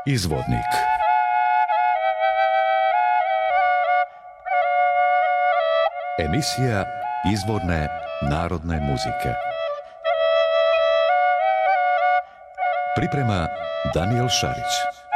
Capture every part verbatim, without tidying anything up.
Izvornik. Emisija izvorne narodne muzike. Priprema Daniel Šarić.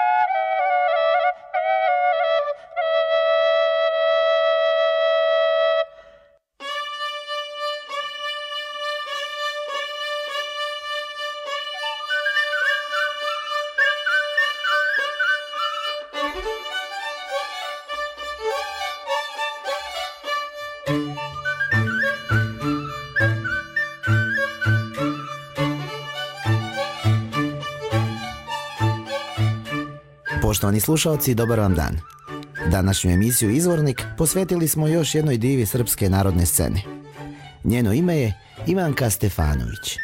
Poštovani slušalci, dobar vam dan. Današnju emisiju Izvornik posvetili smo još jednoj divi srpske narodne scene. Njeno ime je Ivanka Stefanović.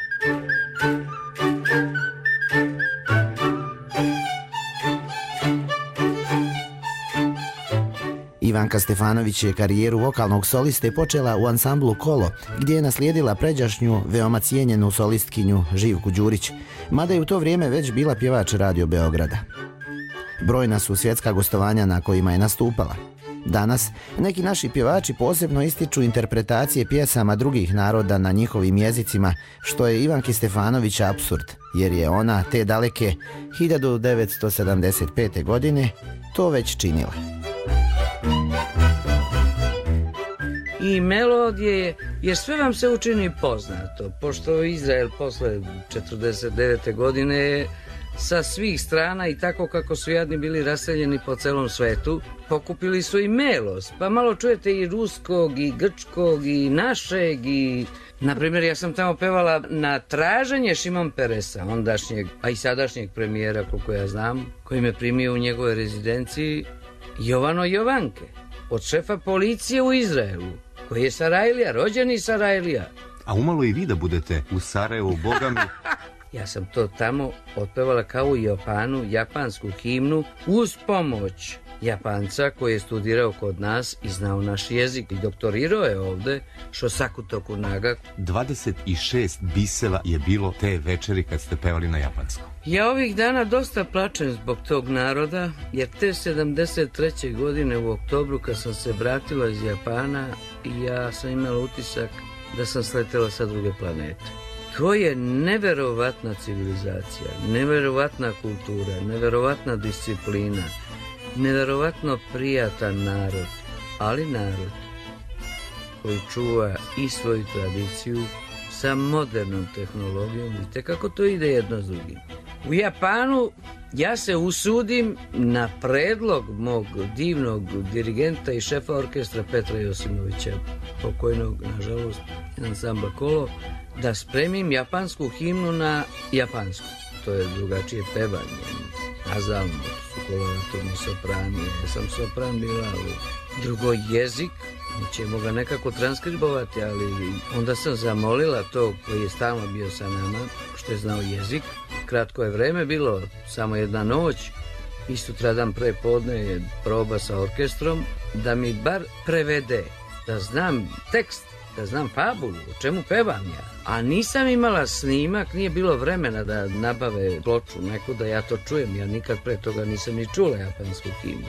Ivanka Stefanović je karijeru vokalnog soliste počela u ansamblu Kolo, gdje je naslijedila pređašnju, veoma cijenjenu solistkinju Živku Đurić, mada je u to vrijeme već bila pjevač Radio Beograda. Brojna su svjetska gostovanja na kojima je nastupala. Danas neki naši pjevači posebno ističu interpretacije pjesama drugih naroda na njihovim jezicima, što je Ivanki Stefanović apsurd, jer je ona te daleke hiljadu devetsto sedamdeset pete. godine to već činila. I melodije, jer sve vam se učini poznato, pošto Izrael posle četrdeset devete. godine sa svih strana i tako kako su jadni bili raseljeni po celom svetu, pokupili su i melos, pa malo čujete i ruskog, i grčkog, i našeg, i... Naprimjer, ja sam tamo pevala na traženje Šimon Peresa, ondašnjeg, a i sadašnjeg premijera, koliko ja znam, koji me primio u njegovoj rezidenciji, Jovano Jovanke, od šefa policije u Izraelu, koji je Sarajlija, rođeni Sarajlija. A umalo i vi da budete u Sarajevu, boga mi... Ja sam to tamo otpevala kao u Japanu, japansku himnu, uz pomoć Japanca koji je studirao kod nas i znao naš jezik i doktorirao je ovde, Shosaku Tokunaga. dvadeset šest biseva je bilo te večeri kad ste pevali na japanskom. Ja ovih dana dosta plačem zbog tog naroda, jer te sedamdeset treće. godine u oktobru kad sam se vratila iz Japana, ja sam imala utisak da sam sletela sa druge planete. To je neverovatna civilizacija, neverovatna kultura, neverovatna disciplina, neverovatno prijatan narod, ali narod koji čuva i svoju tradiciju sa modernom tehnologijom. Vidite kako to ide jedno s drugim. U Japanu ja se usudim na predlog mog divnog dirigenta i šefa orkestra Petra Josimovića, pokojnog, nažalost, ansambla Kolo, da spremim japansku himnu na japansku. To je drugačije pevanje, nazalno, su koloratorni soprani, ja sam sopran bila, ali drugo jezik, mi ćemo ga nekako transkribovati, ali onda sam zamolila to koji je stalno bio sa nama, što je znao jezik. Kratko je vreme bilo, samo jedna noć, i sutradan pre podne je proba sa orkestrom, da mi bar prevede, da znam tekst, da znam fabulu, o čemu pevam ja. A nisam imala snimak, nije bilo vremena da nabave ploču neku da ja to čujem, ja nikad pre toga nisam ni čula japansku himnu.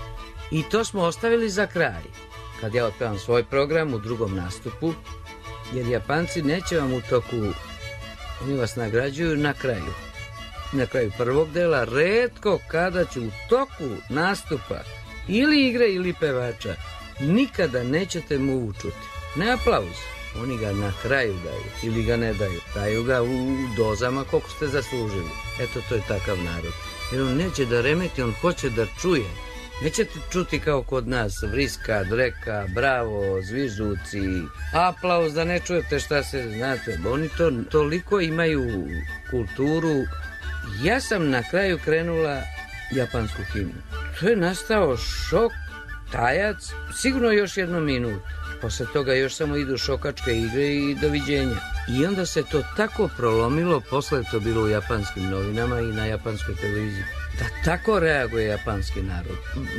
I to smo ostavili za kraj, kad ja otpevam svoj program u drugom nastupu, jer Japanci neće vam u toku, oni vas nagrađuju na kraju. Na kraju prvog dela, retko kada ću u toku nastupa ili igre ili pevača, nikada nećete mu učuti. Ne aplauz, oni ga na kraju daju ili ga ne daju, daju ga u dozama koliko ste zaslužili. Eto, to je takav narod. Jer on neće da remeti, on hoće da čuje. Nećete čuti kao kod nas vriska, dreka, bravo, zvižduci, aplauz da ne čujete šta se, znate, oni to toliko imaju kulturu. Ja sam na kraju krenula japansku himnu. To je nastao šok, tajac, sigurno još jednu minutu. Posle toga još samo idu šokačke igre i doviđenja. I onda se to tako prolomilo, posle je to bilo u japanskim novinama i na japanskoj televiziji, da tako reaguje japanski narod.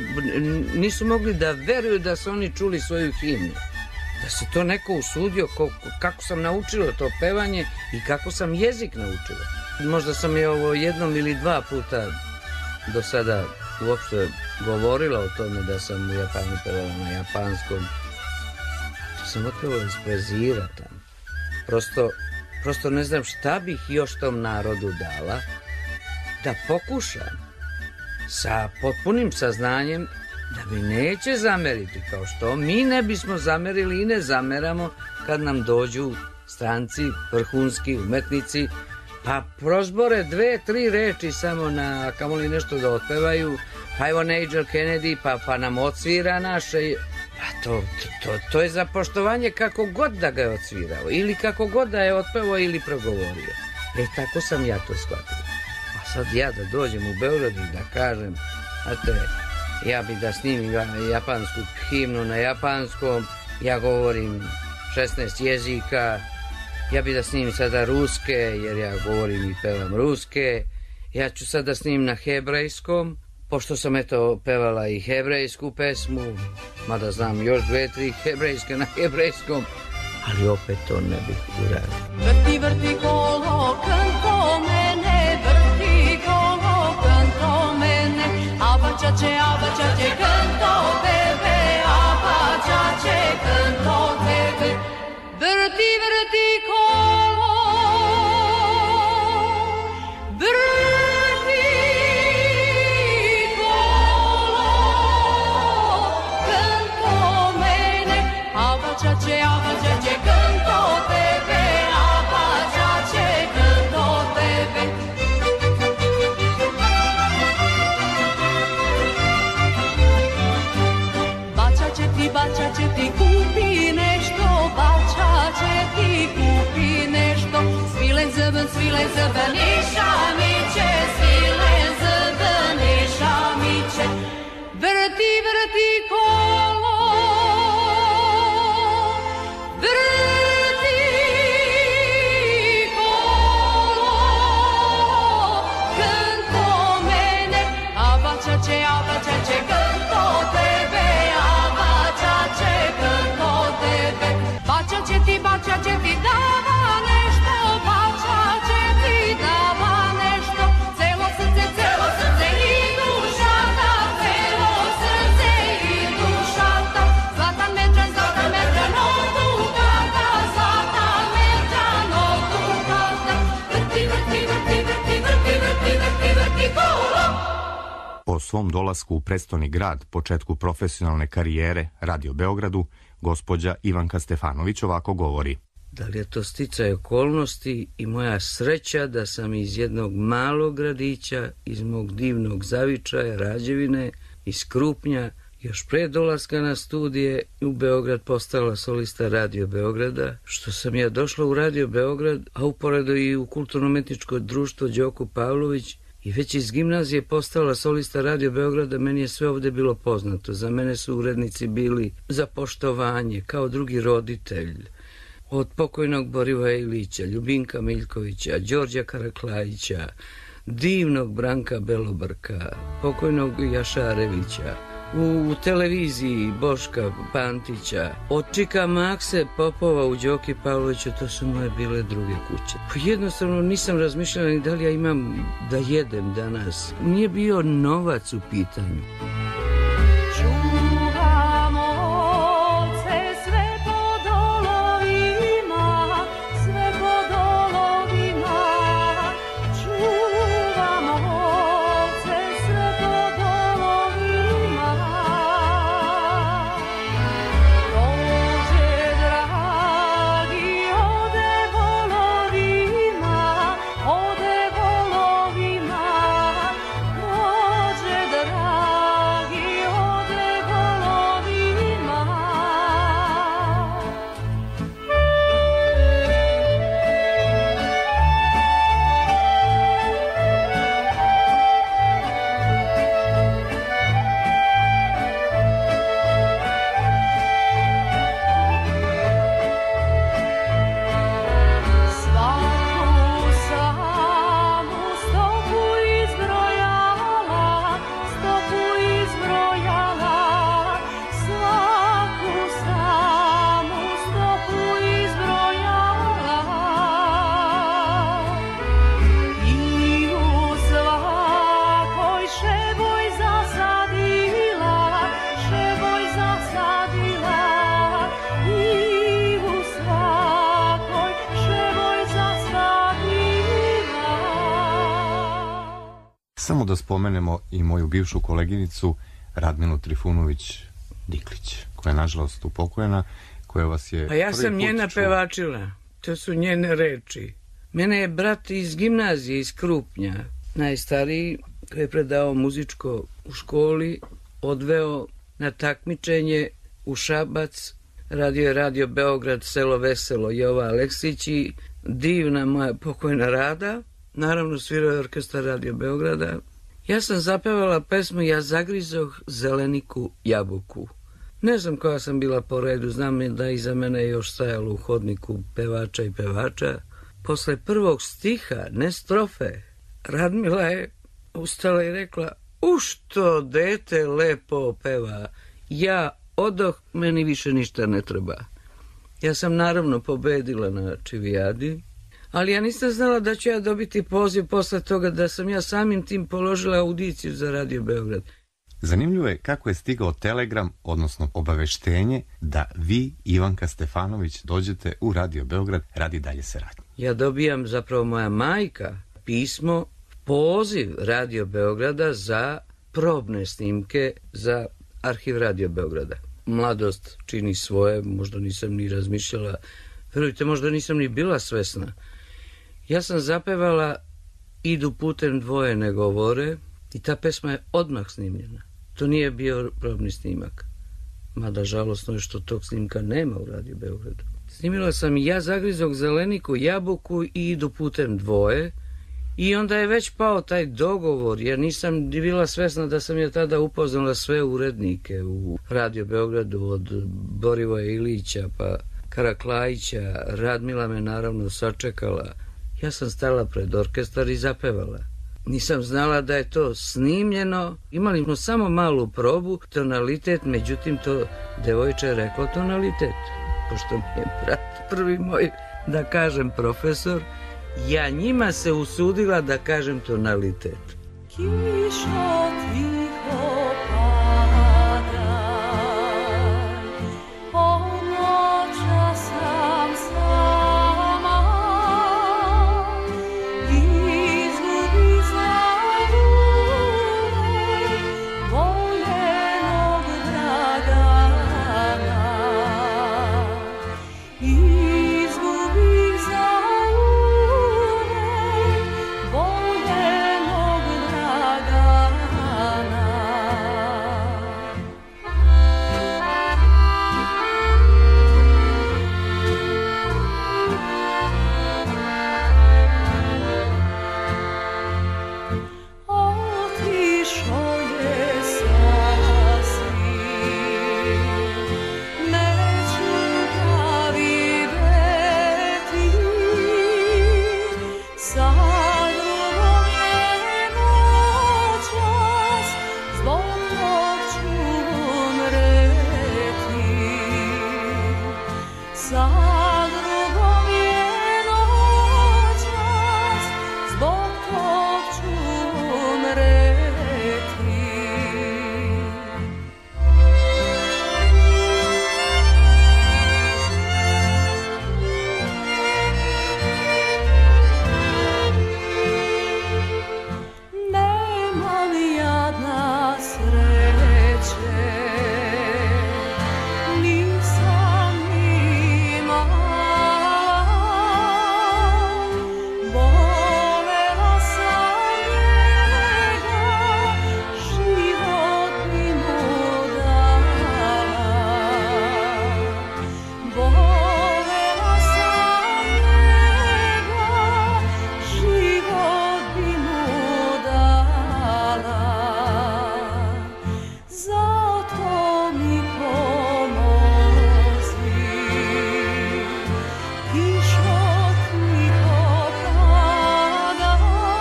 Nisu mogli da veruju da su oni čuli svoju himnu. Da se to neko usudio, kako sam naučila to pevanje i kako sam jezik naučila. Možda sam je ovo jednom ili dva puta do sada uopšte govorila o tome da sam u Japanu pevala na japanskom. To sam otpevala iz prezira tamo. Prosto, prosto ne znam šta bih još tom narodu dala da pokušam sa potpunim saznanjem da mi neće zameriti, kao što mi ne bismo zamerili i ne zameramo kad nam dođu stranci, vrhunski umetnici, pa prozbore dve, tri reči samo na, kamoli nešto da otpevaju, pa evo Nigel Kennedy, pa, pa nam odsvira naše, pa to, to, to je za poštovanje kako god da ga je odsvirao, ili kako god da je otpevao ili progovorio. E, tako sam ja to shvatio. A sad ja da dođem u Beograd i da kažem, znate, ja bi da snimim japansku himnu na japanskom, ja govorim šesnaest jezika, ja bi da snimim sada ruske, jer ja govorim i pevam ruske, ja ću sada snimim na hebrejskom, pošto sam eto pevala i hebrejsku pesmu, mada znam još dve, tri hebrejske na hebrejskom, ali opet to ne bih uradio. Vrti, vrti kolo, kanto mene, vrti kolo, kanto mene, abačače, abačače, kanto tebe, abačače, kanto tebe. Vrti, vrti kolo, vrti kolo, kanto mene, abačače, abačače, kanto tebe, abačače, kanto tebe. Bačače ti, bačače ti, kupi nešto, bačače ti, kupi nešto, svilen zeben, svilen zeben, iša miće, svilen zeben, iša miće. Vrti, vrti kolo, vrti kolo, kanto mene, abačače, abačače, kanto tebe, abačače, kanto tebe. Bačače ti, bačače ti, dava nešto, bačače ti, dava nešto, celo srce, celo srce i duša ta, celo srce i duša ta. Zlatan Merčan, Zlatan Merčan, od Dukata, Zlatan Merčan, od Dukata. Vrti, vrti, vrti, vrti, vrti, vrti, vrti, vrti kolo. O svom dolasku u prestoni grad, početku profesionalne karijere Radio Beogradu, gospođa Ivanka Stefanović ovako govori. Da li je to sticaj okolnosti i moja sreća da sam iz jednog malog gradića, iz mog divnog Zavičaja, Rađevine, iz Krupnja, još pre dolaska na studije u Beograd postala solista Radio Beograda, što sam ja došla u Radio Beograd, a uporedo i u kulturno-umetničko društvo Đoko Pavlović, i već iz gimnazije postala solista Radio Beograda, meni je sve ovde bilo poznato. Za mene su urednici bili za poštovanje, kao drugi roditelj. Od pokojnog Borivoja Ilića, Ljubinka Miljkovića, Đorđa Karaklajića, divnog Branka Belobrka, pokojnog Jašarevića, u televiziji Boška Pantića, od Čika Makse Popova u Đoki Pavloviću, to su moje bile druge kuće. Jednostavno nisam razmišljala ni da li ja imam da jedem danas. Nije bio novac u pitanju. Ode volovima, dođe dragi. Samo da spomenemo i moju bivšu koleginicu Radmilu Trifunović-Diklić, koja je nažalost upokojena, koja vas je... A ja sam njena čula. pevačila, to su njene reči. Mene je brat iz gimnazije, iz Krupnja, najstariji, koji je predao muzičko u školi, odveo na takmičenje u Šabac, radio je Radio Beograd, Selo Veselo, Jova Aleksić i divna moja pokojna Rada, naravno svirao je orkestar Radio Beograda. Ja sam zapevala pesmu Ja zagrizoh zeleniku jabuku. Ne znam koja sam bila po redu, znam da iza mene još stajalo u hodniku pevača i pevača. Posle prvog stiha, ne strofe, Radmila je ustala i rekla: u što dete lepo peva, ja odoh, meni više ništa ne treba. Ja sam naravno pobedila na čivijadi, ali ja nisam znala da ću ja dobiti poziv posle toga, da sam ja samim tim položila audiciju za Radio Beograd. Zanimljivo je kako je stigao telegram, odnosno obaveštenje, da vi, Ivanka Stefanović, dođete u Radio Beograd radi dalje saradnje. Ja dobijam, zapravo moja majka, pismo, poziv Radio Beograda za probne snimke za arhiv Radio Beograda. Mladost čini svoje, možda nisam ni razmišljala, verujte, možda nisam ni bila svesna. Ja sam zapevala Idu putem dvoje ne govore i ta pesma je odmah snimljena. To nije bio probni snimak. Mada žalosno je što tog snimka nema u Radio Beogradu. Snimila sam Ja zagrizog zeleniku jabuku i Idu putem dvoje i onda je već pao taj dogovor, jer nisam bila svesna da sam je tada upoznala sve urednike u Radio Beogradu, od Borivoja Ilića pa Karaklajića. Radmila me naravno sačekala. Ja sam stala pred orkestar i zapevala. Nisam znala da je to snimljeno. Imali smo samo malu probu, tonalitet, međutim to devojče je reklo tonalitet. Pošto mi je brat prvi moj, da kažem, profesor, ja njima se usudila da kažem tonalitet. Kiša tiho pada, ponoća sam sama, izgubi zauvek voljenog Dragana, izgubi zauvek voljenog Dragana. Otišao je sasvim, neću ga videti, sad drugom je noćas, zbog tog ću umreti. Sad drugom je noćas, zbog tog ću umreti. Nemam jadna sreće, nisam imala, volela sam njega, život bi mu dala. Volela sam njega, život bi mu dala. Zato mi pomozi, kišo tiho pada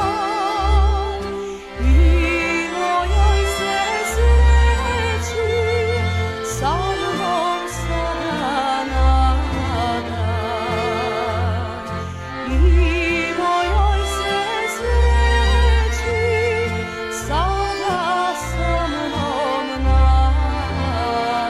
i mojoj se sreći sa mnom sada nada. I mojoj se sreći sada sa mnom nada.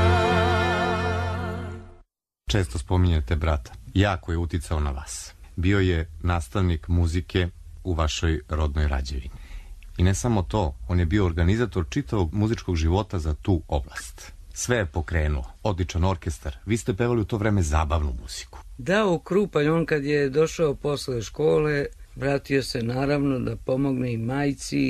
Često spominjete brata. Jako je uticao na vas. Bio je nastavnik muzike u vašoj rodnoj Rađevini. I ne samo to, on je bio organizator čitavog muzičkog života za tu oblast. Sve je pokrenuo, odličan orkestar. Vi ste pevali u to vreme zabavnu muziku. Da, u Krupanj, on kad je došao posle škole, vratio se naravno da pomogne i majci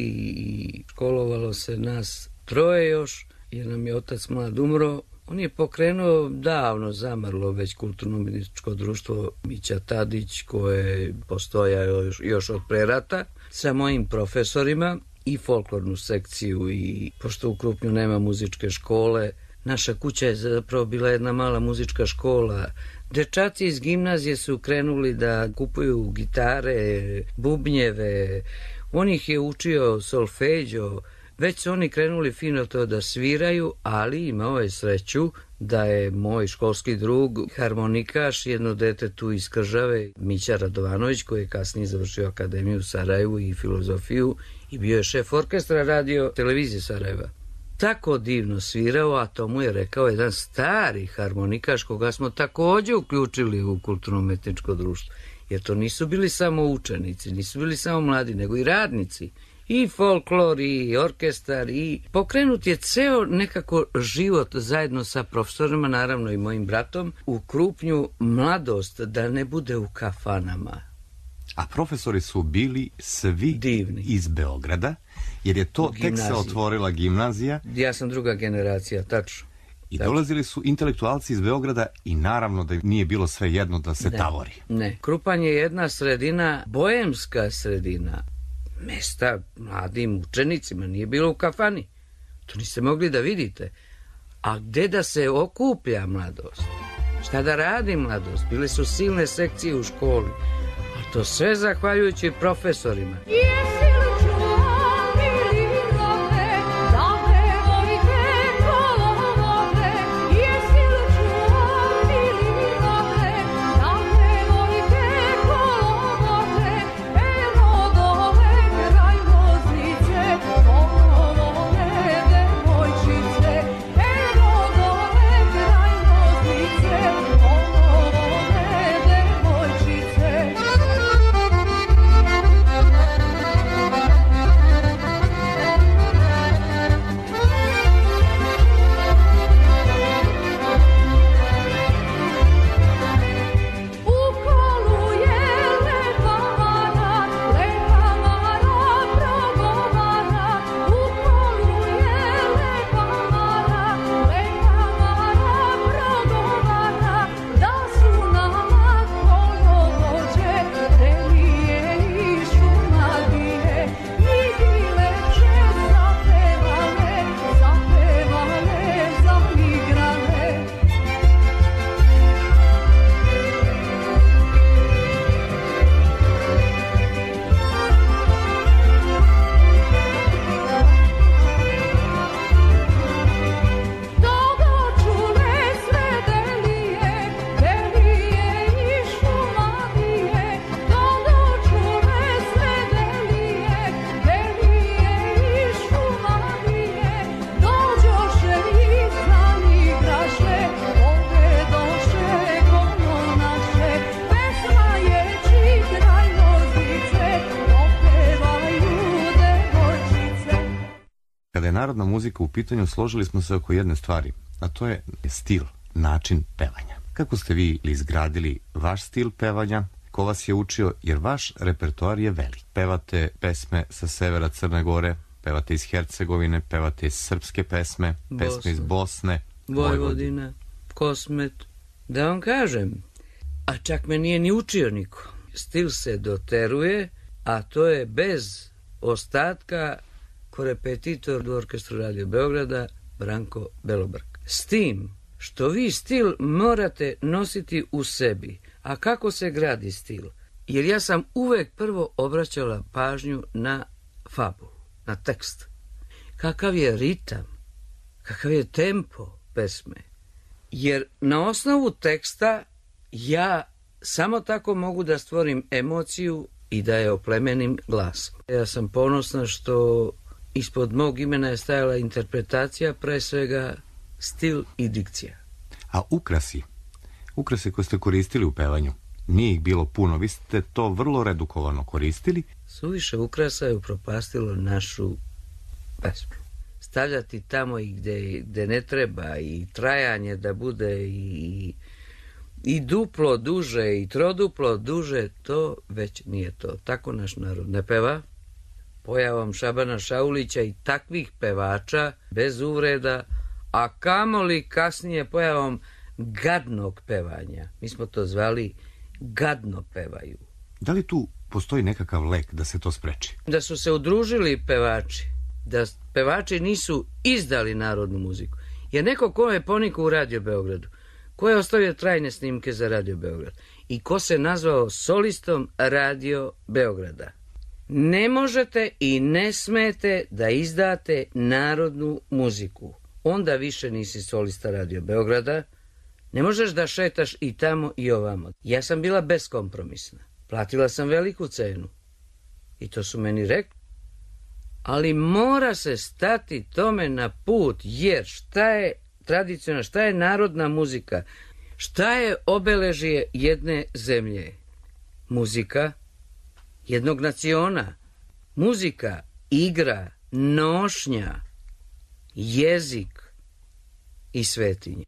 i školovalo se nas troje još, jer nam je otac mlad umro. On je pokrenuo davno zamrlo već kulturno-umjetničko društvo Mića Tadić, koje postoja još, još od prerata, sa mojim profesorima i folklornu sekciju. I pošto u Krupnju nema muzičke škole, naša kuća je zapravo bila jedna mala muzička škola. Dečaci iz gimnazije su krenuli da kupuju gitare, bubnjeve, on ih je učio solfeđo. Već su oni krenuli fino to da sviraju, ali imao je sreću da je moj školski drug, harmonikaš, jedno dete tu iz Kržave, Mića Radovanović, koji je kasnije završio akademiju u Sarajevu i filozofiju i bio je šef orkestra radio televizije Sarajeva. Tako divno svirao, a to mu je rekao jedan stari harmonikaš koga smo također uključili u kulturno-umjetničko društvo. Jer to nisu bili samo učenici, nisu bili samo mladi, nego i radnici. I folklor, i orkestar, i pokrenut je ceo nekako život zajedno sa profesorima, naravno i mojim bratom, u Krupnju, mladost, da ne bude u kafanama. A profesori su bili svi divni iz Beograda, jer je to tek se otvorila gimnazija. Ja sam druga generacija, tačno. I dolazili su intelektualci iz Beograda i naravno da nije bilo sve jedno da se ne, tavori. Ne, Krupanj je jedna sredina, boemska sredina. Mesta mladim učenicima, nije bilo u kafani. To niste mogli da vidite. A gde da se okuplja mladost? Šta da radi mladost? Bile su silne sekcije u školi. A to sve zahvaljujući profesorima. Jesi li čuo, mili robe, da me volite kolove? Jesi li čuo, mili robe, da me volite kolove? Evo dole kraj Loznice, polovne devojčice. Evo dole kraj Loznice, polovne devojčice. Narodna muzika u pitanju, složili smo se oko jedne stvari, a to je stil, način pevanja. Kako ste vi izgradili vaš stil pevanja? Ko vas je učio? Jer vaš repertoar je velik. Pevate pesme sa severa Crne Gore, pevate iz Hercegovine, pevate iz srpske pesme, Bosne. pesme iz Bosne, Vojvodina, Kosmet. Da vam kažem, a čak me nije ni učio niko. Stil se doteruje, a to je bez ostatka korepetitor u orkestru Radio Beograda Branko Belobrk. S tim što vi stil morate nositi u sebi. A kako se gradi stil? Jer ja sam uvek prvo obraćala pažnju na fabulu, na tekst. Kakav je ritam, kakav je tempo pesme. Jer na osnovu teksta ja samo tako mogu da stvorim emociju i da je oplemenim glasom. Ja sam ponosna što ispod mog imena je stajala interpretacija, pre svega stil i dikcija. A ukrasi, ukrasi koje ste koristili u pevanju, nije ih bilo puno, vi ste to vrlo redukovano koristili. Suviše ukrasa je upropastilo našu pesmu. Stavljati tamo i gde, gde ne treba, i trajanje da bude i, i duplo duže i troduplo duže, to već nije to. Tako naš narod ne peva. Pojavom Šabana Šaulića i takvih pevača, bez uvreda, a kamoli kasnije pojavom gadnog pevanja. Mi smo to zvali gadno pevaju. Da li tu postoji nekakav lek da se to spreči? Da su se udružili pevači, da pevači nisu izdali narodnu muziku. Jer neko ko je ponikao u Radio Beogradu, ko je ostavio trajne snimke za Radio Beograd i ko se nazvao solistom Radio Beograda, ne možete i ne smete da izdate narodnu muziku. Onda više nisi solista Radio Beograda, ne možeš da šetaš i tamo i ovamo. Ja sam bila beskompromisna. Platila sam veliku cenu. I to su meni rekli. Ali mora se stati tome na put, jer šta je tradicionalna, šta je narodna muzika? Šta je obeležje jedne zemlje? Muzika jednog naciona. Muzika, igra, nošnja, jezik i svetinje.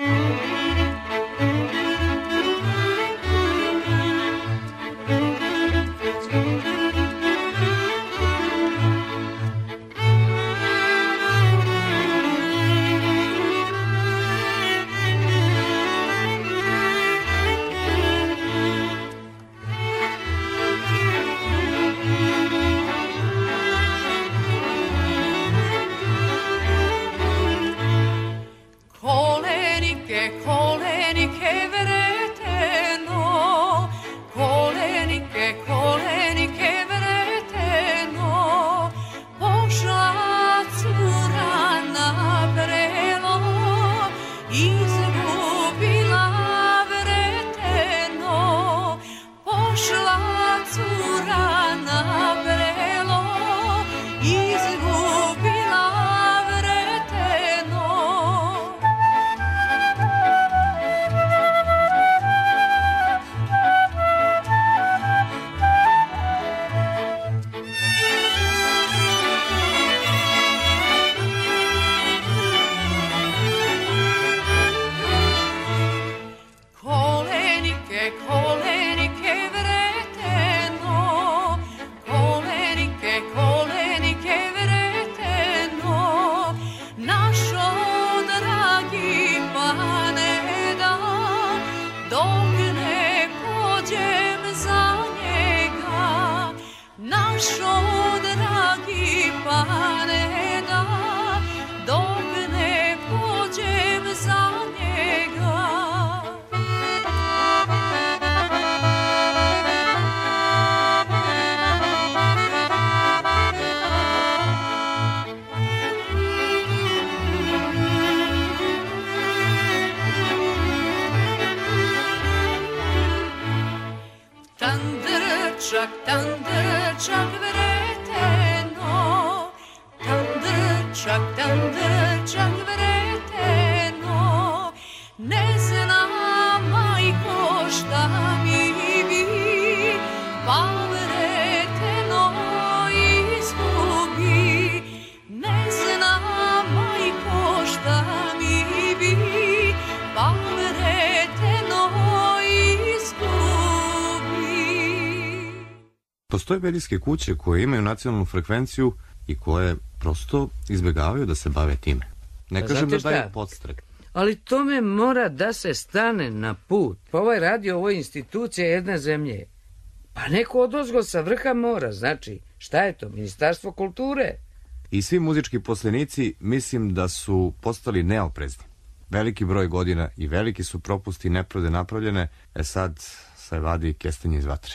Postoje medijske kuće koje imaju nacionalnu frekvenciju i koje prosto izbjegavaju da se bave time. Ne kažem da daju podstrek. Ali tome mora da se stane na put. Pa ovaj radio, ovo je institucija jedne zemlje. Pa neko odozgo sa vrha mora, znači, šta je to? Ministarstvo kulture. I svi muzički poslenici mislim da su postali neoprezni. Veliki broj godina i veliki su propusti i nepravde napravljene, e sad se vadi kestenje iz vatre.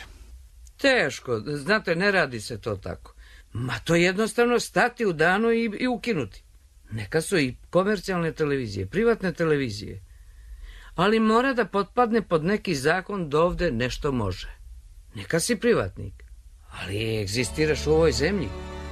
Teško, znate, ne radi se to tako. Ma to jednostavno stati u danu i, i ukinuti. Neka su i komercijalne televizije, privatne televizije. Ali mora da potpadne pod neki zakon da ovde nešto može. Neka si privatnik, ali egzistiraš u ovoj zemlji.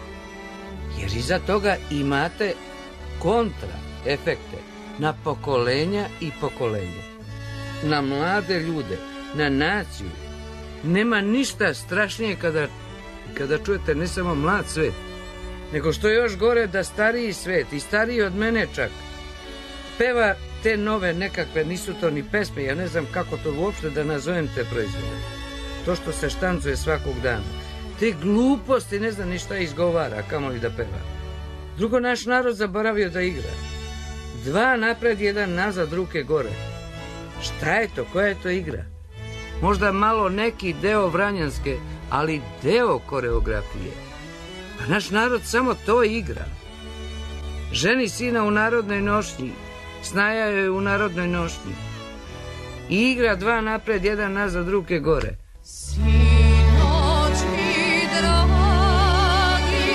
Jer iza toga imate kontra efekte na pokolenja i pokolenja. Na mlade ljude, na naciju. Nema ništa strašnije kada, kada čujete ne samo mlad svet, nego što je još gore da stariji svet, i stariji od mene čak, peva te nove nekakve, nisu to ni pesme, ja ne znam kako to uopšte da nazovem te proizvode. To što se štancuje svakog dana. Te gluposti, ne znam ni šta izgovara, kamoli da peva. Drugo, naš narod zaboravio da igra. Dva napred, jedan nazad, ruke gore. Šta je to? Koja je to igra? Možda malo neki deo vranjanske, ali deo koreografije. Pa naš narod samo to igra. Ženi sina u narodnoj nošnji, snaja joj u narodnoj nošnji. I igra dva napred, jedan nazad, ruke gore. Sinoć mi dragi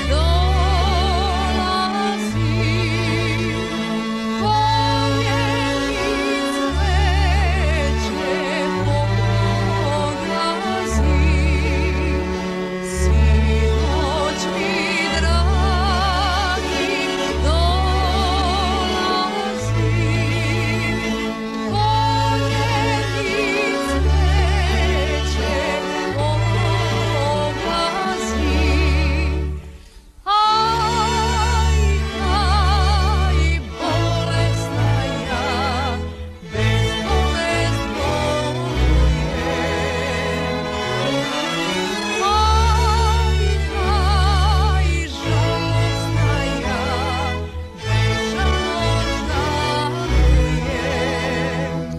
dolazi, povjeri cveće poglazi. Sinoć mi dragi dolazi, povjeri cveće poglazi. Aj, aj, bolesna ja, bez bolest bolujem. Aj, aj, žalostna ja, bez žalost žalujem.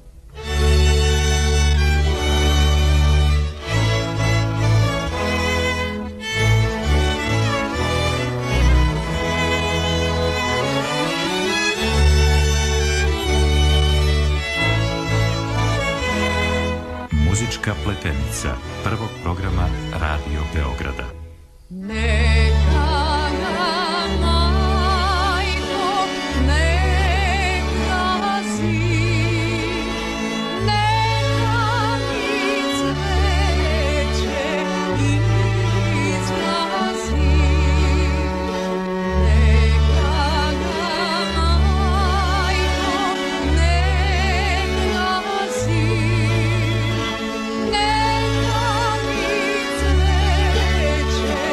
Muzička pletenica prvog programa Radio Beograda. Neka ga majko ne gazi, neka mi cveće izgazi. Neka ga majko ne gazi, neka mi cveće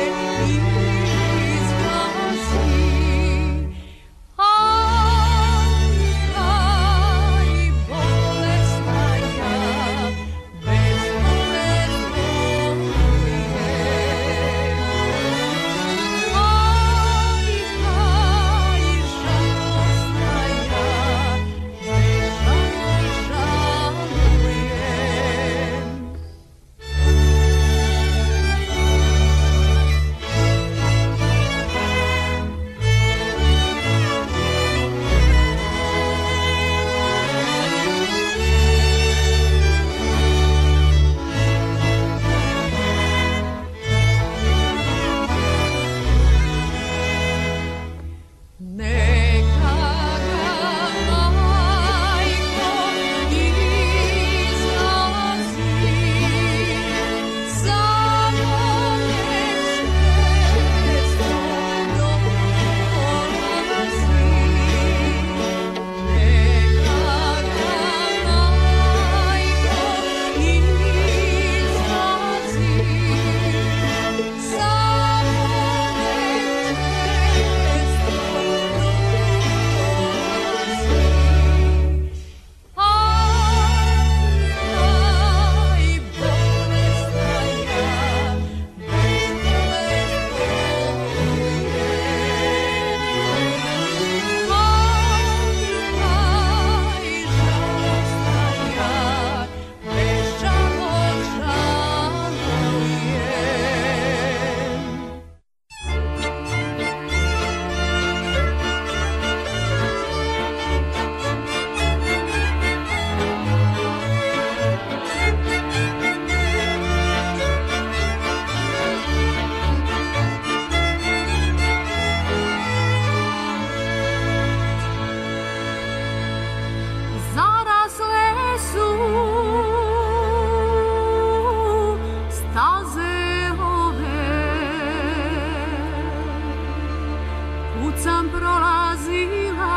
prolazila,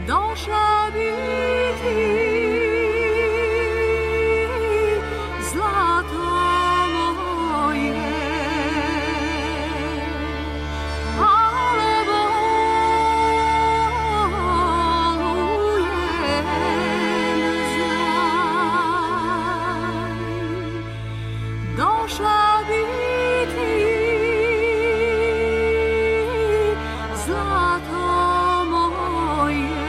došla biti zlato moje, ale bolujem, znaj, došla biti zlato moje,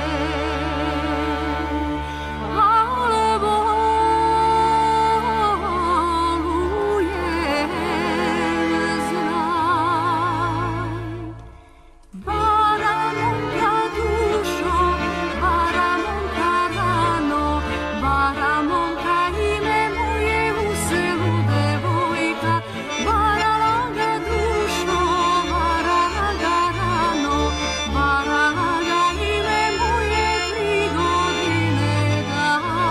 ale bolujem, znaj. Baramonka dušo, baramonka rano, baramonka ime moje u selu devojka, baralaga dušo, baralaga rano, baralaga ime moje tri godine dana.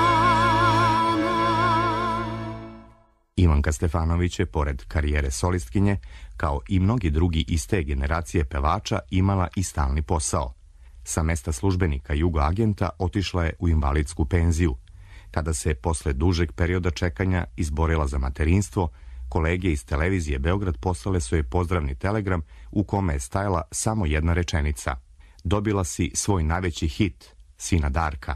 Ivanka Stefanović je, pored karijere solistkinje, kao i mnogi drugi iz te generacije pevača, imala i stalni posao. Sa mesta službenika Jugo agenta otišla je u invalidsku penziju. Kada se posle dužeg perioda čekanja izborila za materinstvo, kolege iz televizije Beograd poslale su joj pozdravni telegram u kome je stajala samo jedna rečenica: dobila si svoj najveći hit, sina Darka.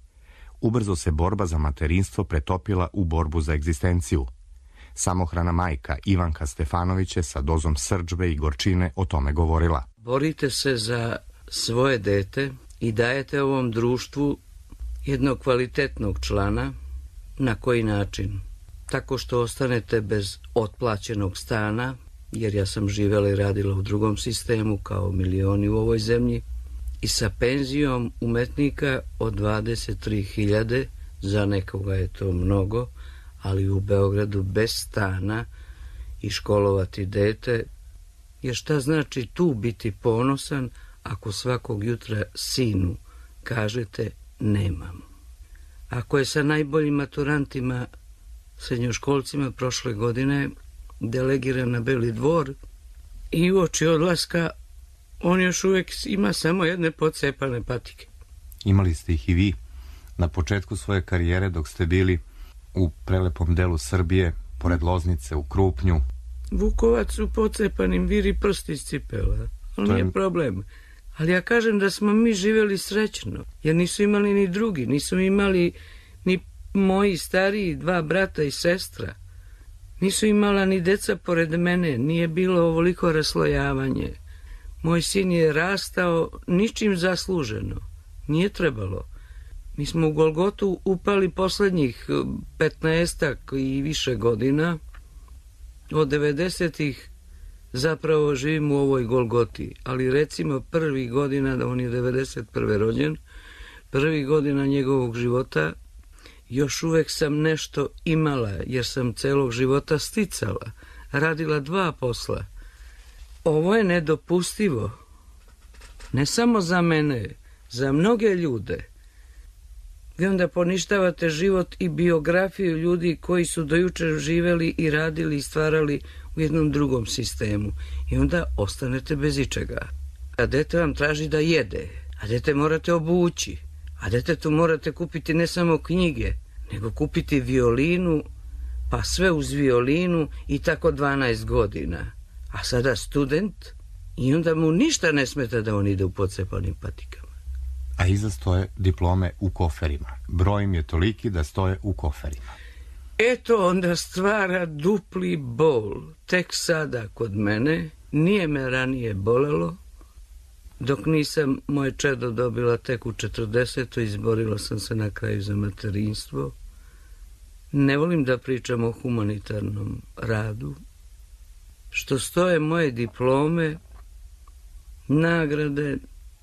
Ubrzo se borba za materinstvo pretopila u borbu za egzistenciju. Samohrana majka Ivanka Stefanović je sa dozom srdžbe i gorčine o tome govorila. Borite se za svoje dete i dajete ovom društvu jednog kvalitetnog člana. Na koji način? Tako što ostanete bez otplaćenog stana, jer ja sam živjela i radila u drugom sistemu kao milioni u ovoj zemlji, i sa penzijom umetnika od dvadeset tri hiljade, za nekoga je to mnogo, ali u Beogradu bez stana i školovati dete, jer šta znači tu biti ponosan ako svakog jutra sinu kažete nemam. Ako je sa najboljim maturantima, srednjoškolcima prošle godine delegiran na Beli dvor i uoči odlaska on još uvijek ima samo jedne pocepane patike. Imali ste ih i vi na početku svoje karijere dok ste bili u prelepom delu Srbije, pored Loznice, u Krupnju. Vukovac u pocepanim viri prsti iz cipela, ali nije problem. Ali ja kažem da smo mi živjeli srećno, jer nisu imali ni drugi, nisu imali ni moji stariji dva brata i sestra. Nisu imala ni deca pored mene, nije bilo ovoliko raslojavanje. Moj sin je rastao ničim zasluženo, nije trebalo. Mi smo u Golgotu upali poslednjih petnaestak i više godina. Od devedesetih zapravo živim u ovoj Golgoti, ali recimo prvi godina, da on je devedeset prve rođen, prvi godina njegovog života, još uvek sam nešto imala, jer sam celog života sticala, radila dva posla. Ovo je nedopustivo, ne samo za mene, za mnoge ljude. Vi onda poništavate život i biografiju ljudi koji su dojučer živeli i radili i stvarali u jednom drugom sistemu. I onda ostanete bez ičega. A dete vam traži da jede, a dete morate obući, a detetu morate kupiti ne samo knjige, nego kupiti violinu, pa sve uz violinu i tako dvanaest godina. A sada student i onda mu ništa ne smeta da on ide u pocepanim patikama. A iza stoje diplome u koferima. Broj im je toliki da stoje u koferima. Eto onda stvara dupli bol. Tek sada kod mene, nije me ranije bolelo, dok nisam moje čedo dobila tek u četrdesetoj, izborila sam se na kraju za materinstvo. Ne volim da pričam o humanitarnom radu. Što stoje moje diplome, nagrade,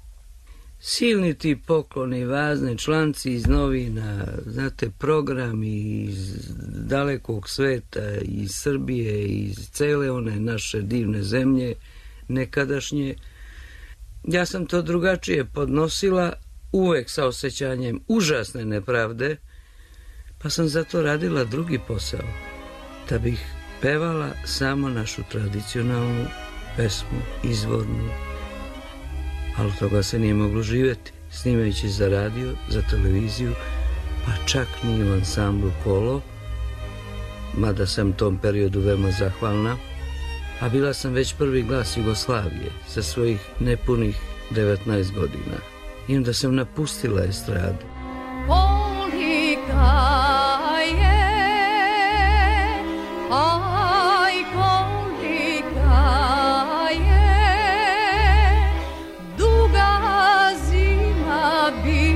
silni ti pokloni, važni članci iz novina, znate, programi iz dalekog sveta, iz Srbije, iz cele one naše divne zemlje, nekadašnje. Ja sam to drugačije podnosila, uvek sa osjećanjem užasne nepravde, pa sam zato radila drugi posao, da bih pevala samo našu tradicionalnu pesmu, izvornu, ali od toga se nije moglo živjeti. snimajući za radio, za televiziju, pa čak ni u ansamblu Kolo, mada sam tom periodu veoma zahvalna, a bila sam već prvi glas Jugoslavije sa svojih nepunih devetnaest godina. I onda sam napustila estradu. Kolika je, aj kolika je, duga zima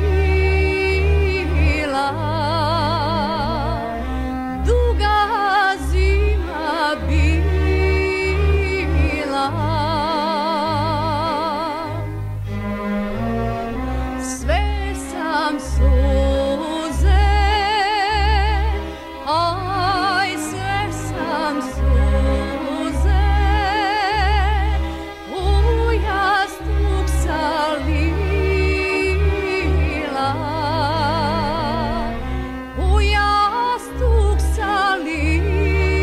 bila, duga zima bila. Sve sam suze, aj sve sam suze, u jastuk salila, u jastuk salila.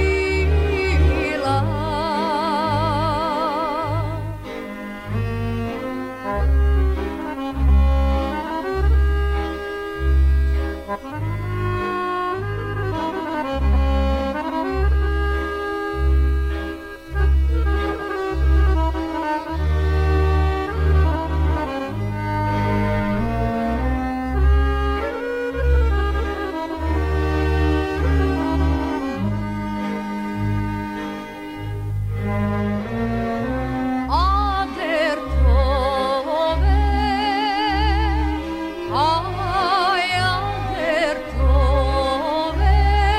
Ader tove, aj ader tove,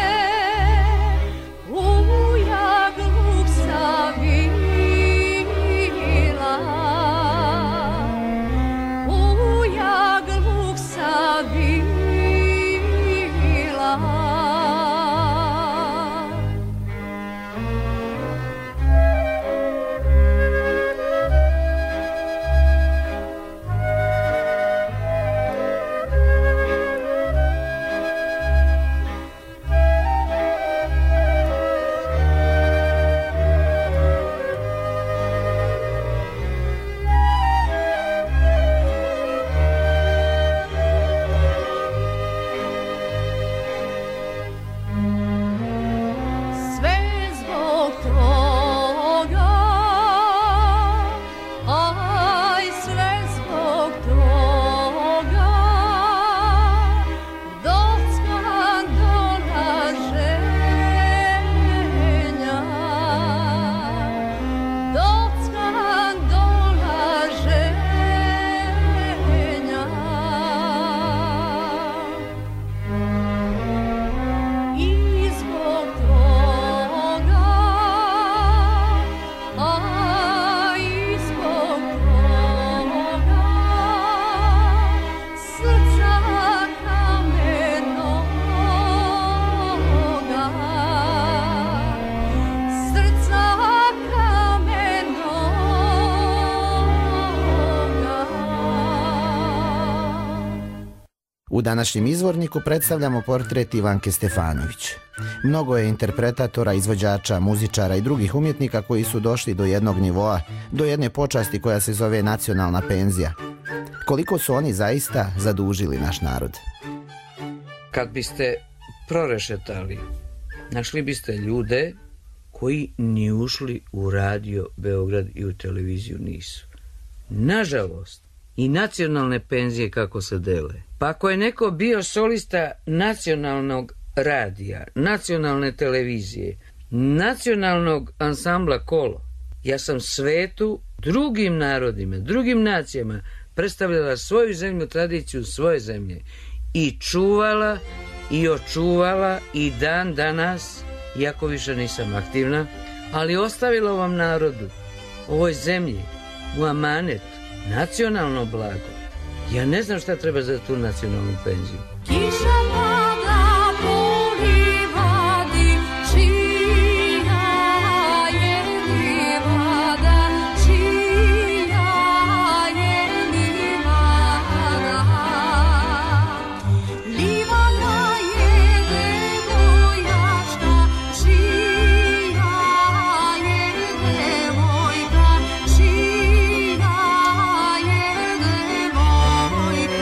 ujak luk savila, ujak luk savila. Sve zbog toga, aj sve zbog toga, dockan dolaženja, dockan dolaženja. I zbog toga, a i zbog toga, srca kamenoga, srca kamenoga. U današnjem izvorniku predstavljamo portret Ivanke Stefanović. Mnogo je interpretatora, izvođača, muzičara i drugih umjetnika koji su došli do jednog nivoa, do jedne počasti koja se zove nacionalna penzija. Koliko su oni zaista zadužili naš narod? Kad biste prorešetali, našli biste ljude koji ni ušli u radio Beograd i u televiziju nisu. Nažalost, i nacionalne penzije kako se dele. Pa ako je neko bio solista nacionalnog radija, nacionalne televizije, nacionalnog ansambla Kolo, ja sam svetu, drugim narodima, drugim nacijama predstavljala svoju zemlju, tradiciju svoje zemlje i čuvala i očuvala i dan danas, iako više nisam aktivna, ali ostavila ovom narodu, ovoj zemlji, u amanet, nacionalno blago. Ja ne znam šta treba za tu nacionalnu penziju. Kiša pada po livadi, čija je livada, čija je livada. Livada je devojaka, čija je devojka, čija je devojka.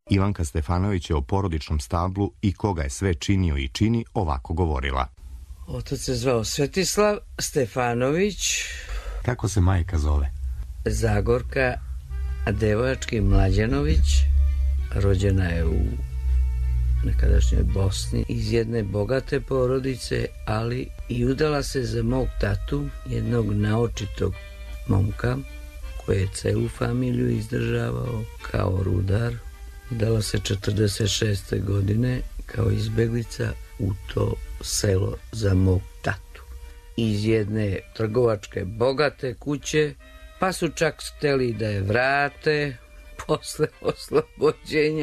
Ivanka Stefanović je o porodičnom stablu i koga je sve činio i čini ovako govorila. Otac se zvao Svetislav Stefanović. Kako se majka zove? Zagorka Devojački Mlađanović. Rođena je u nekadašnjoj Bosni iz jedne bogate porodice, ali i udala se za mog tatu, jednog naočitog momka koji je celu familiju izdržavao kao rudar. Udala se četrdeset šeste godine kao izbeglica u to selo za mog tatu. Iz jedne trgovačke bogate kuće, pa su čak hteli da je vrate posle oslobođenja.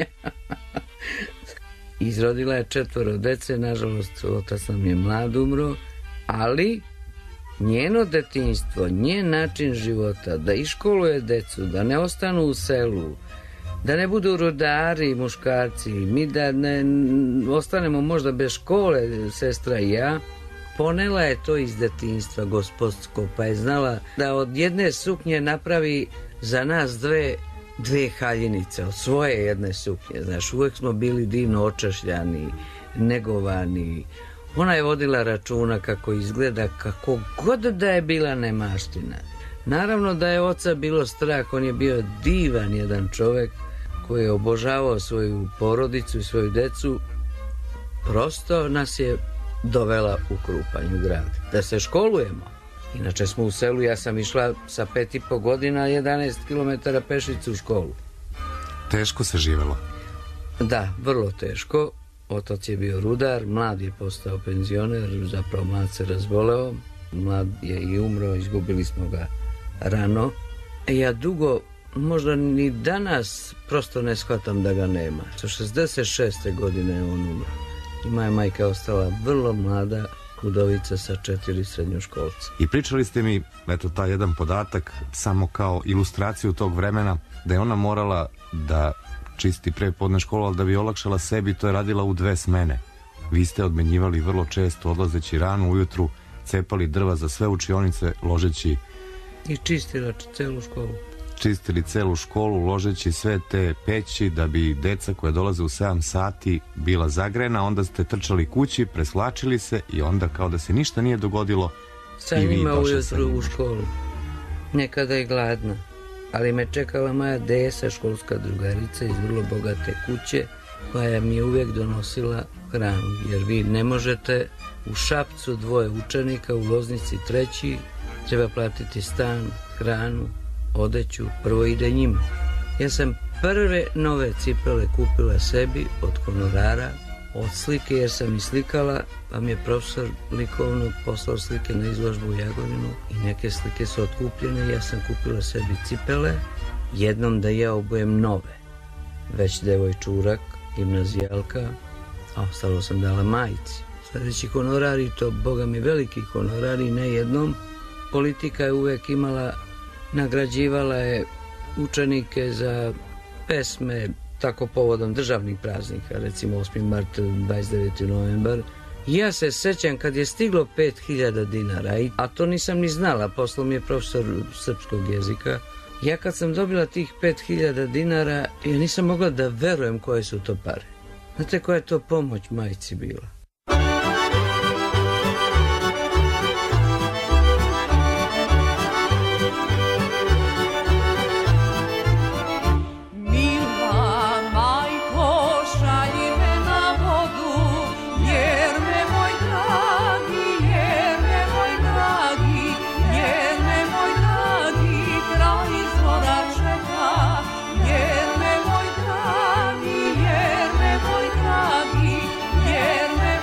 Izrodila je četvoro dece, nažalost otac nam je mlad umro, ali njeno detinjstvo, njen način života, da iškoluje decu, da ne ostanu u selu, da ne budu rudari muškarci, mi da ne ostanemo možda bez škole, sestra i ja, ponela je to iz detinjstva gospodsko, pa je znala da od jedne suknje napravi za nas dve dve haljinice, od svoje jedne suknje, znaš, uvek smo bili divno očašljani, negovani. Ona je vodila računa kako izgleda, kako god da je bila nemaština. Naravno da je oca bilo strah, on je bio divan jedan čovek koji je obožavao svoju porodicu i svoju decu. Prosto nas je dovela u Krupanj, u grad, da se školujemo. Inače smo u selu, ja sam išla sa pet i po godina, jedanaest kilometara pešicu u školu. Teško se živelo? Da, vrlo teško. Otac je bio rudar, mlad je postao penzioner, zapravo mlad se razboleo, mlad je i umro, izgubili smo ga rano. Ja dugo, možda ni danas, prosto ne shvatam da ga nema. Sa šezdeset šeste godine je on umro. I moja majka je ostala vrlo mlada, udovica sa četiri srednjoškolca. I pričali ste mi, eto, taj jedan podatak, samo kao ilustraciju tog vremena, da je ona morala da čisti prepodne školu, ali da bi olakšala sebi, to je radila u dve smene. Vi ste odmenjivali vrlo često, odlazeći rano ujutru, cepali drva za sve učionice, ložeći... I čistila celu školu. Čistili celu školu, ložeći sve te peći da bi deca koja dolaze u sedam sati bila zagrena, onda ste trčali kući, preslačili se i onda kao da se ništa nije dogodilo sa njima ujutru u školu. Nekada je gladna, ali me čekala moja Desa, školska drugarica iz vrlo bogate kuće, koja mi je uvijek donosila hranu, jer vi ne možete u Šapcu dvoje učenika, u Loznici treći, treba platiti stan, hranu, odeću, prvo ide njima. Ja sam prve nove cipele kupila sebi od honorara, od slike, jer sam i slikala, pa mi je profesor likovnog poslao slike na izložbu u Jagodinu i neke slike su otkupljene. Ja sam kupila sebi cipele, jednom da ja obujem nove, već devojčurak, gimnazijalka, a ostalo sam dala majici. Sljedeći honorari, to boga mi veliki honorari, ne jednom. Politika je uvek imala, nagrađivala je učenike za pesme, tako povodom državnih praznika, recimo osmi mart, dvadeset deveti novembar. Ja se sećam kad je stiglo pet hiljada dinara, a to nisam ni znala, poslao mi je profesor srpskog jezika. Ja kad sam dobila tih pet hiljada dinara, ja nisam mogla da verujem koje su to pare. Znate koja je to pomoć majci bila? Jer me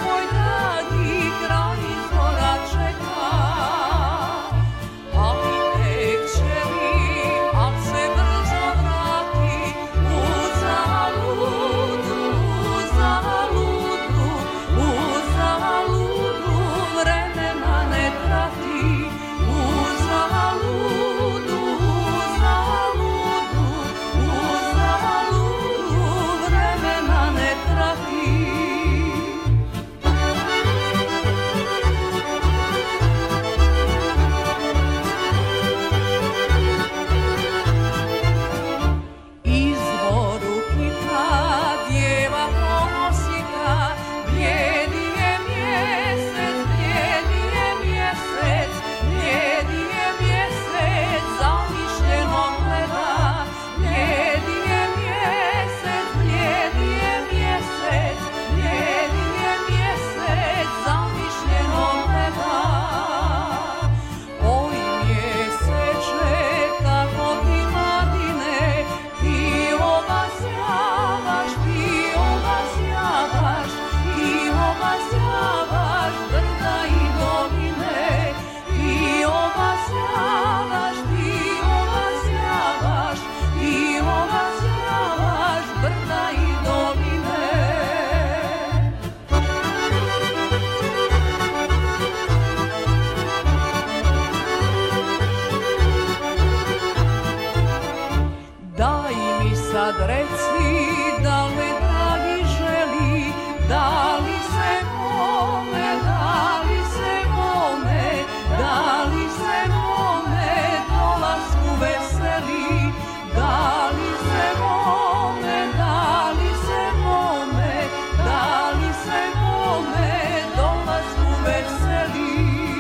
sad reci da li dragi želi, da li se mome, da li se mome, da li se mome dolasku veseli, da li se mome, da li se mome, da li se mome dolasku veseli.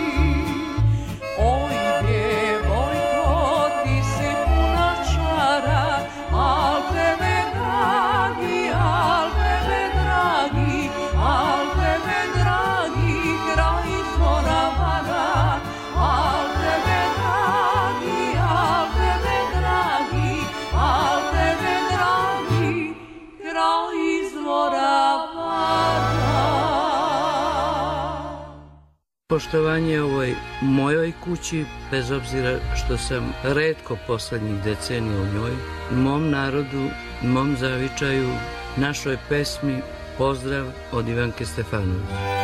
Oj djevojko, ti si puna čara, al tebe dragi, al tebe dragi, al tebe dragi, kraj izvora vara, al tebe dragi, al tebe dragi, al tebe dragi, kraj izvora vara. Poštovanje ovoj mojoj kući, bez obzira što sam retko poslednjih decenija u njoj, mom narodu, mom zavičaju, našoj pesmi, pozdrav od Ivanke Stefanović.